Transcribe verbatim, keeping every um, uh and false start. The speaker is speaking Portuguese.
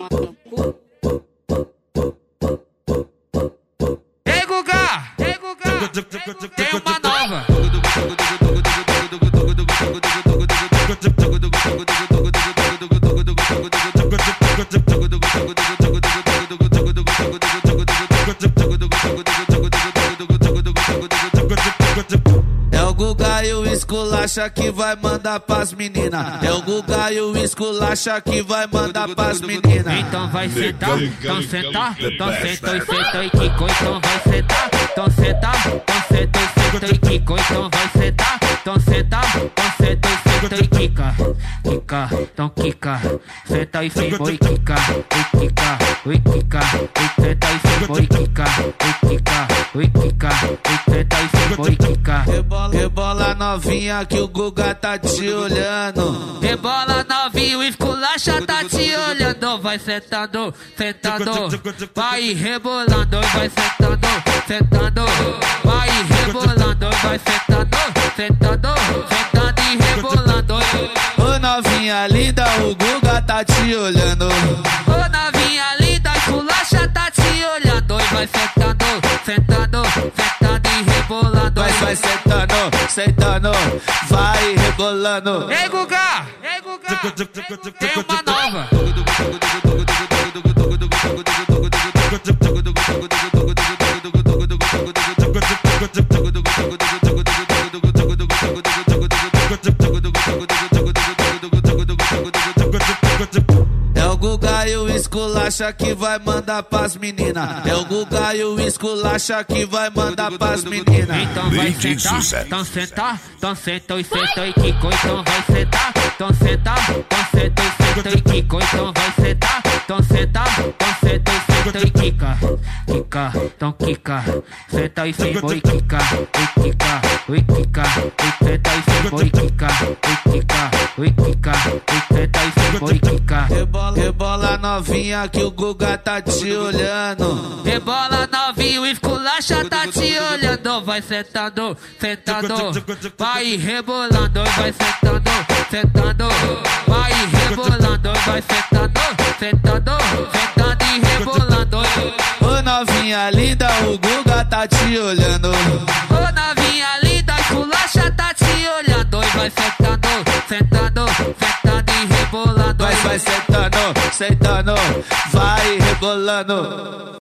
Ei, Guga! Ei, Guga! Tem uma nova. É o Guga e o esculacha que vai mandar pras meninas. É o Guga e o esculacha que vai mandar pras meninas. Então vai sentar, então sentar, então senta e senta e quicou, então vai sentar, então sentar, então senta e senta e quicou, então vai sentar, então sentar, então senta e senta e quica, quica, então quica, senta e firmou e quica, e quica, e quica, e senta e firmou e quica, e quica, e quica, e senta e firmou e quica. Rebola novinha que o Guga tá te olhando. Rebola novinho, o esculacha tá te olhando. Vai sentando, sentando, vai rebolando, vai sentando, sentando, vai rebolando, vai sentando, sentando, sentando e rebolando. Ô novinha linda, o Guga tá te olhando. Ô novinha linda, o esculacha tá te olhando. Vai sentando, sentando, sentando e rebolando. Vai, vai sentando, sentando, vai rebolando. Ei, Guga! Ei, Guga! Tem uma nova. É o Guga e o esculacha que vai mandar pras meninas. É o Guga e o esculacha que vai mandar pras meninas. Então vai sentar, então sentar, então senta e senta e quicou, então vai sentar, então sentar, então senta e senta e quicou, então vai sentar, então sentar, então senta e senta e quica, quica, então quica, senta e firmou e quica, e quica, e quica, e senta e firmou e quica, e quica, e quica, e senta e firmou e quica. Rebola novinha que o Guga tá te olhando. Rebola novinho, o esculacha tá te olhando. Vai sentando, sentando, vai rebolando, vai sentando, sentando, vai rebolando, vai sentando, sentando, sentando e rebolando. Ô novinha linda, o Guga tá te olhando. Ô novinha linda, o esculacha tá te olhando. Vai sentando, sentando, sentando e rebolando. Vai, vai sentando, sentando, vai rebolando.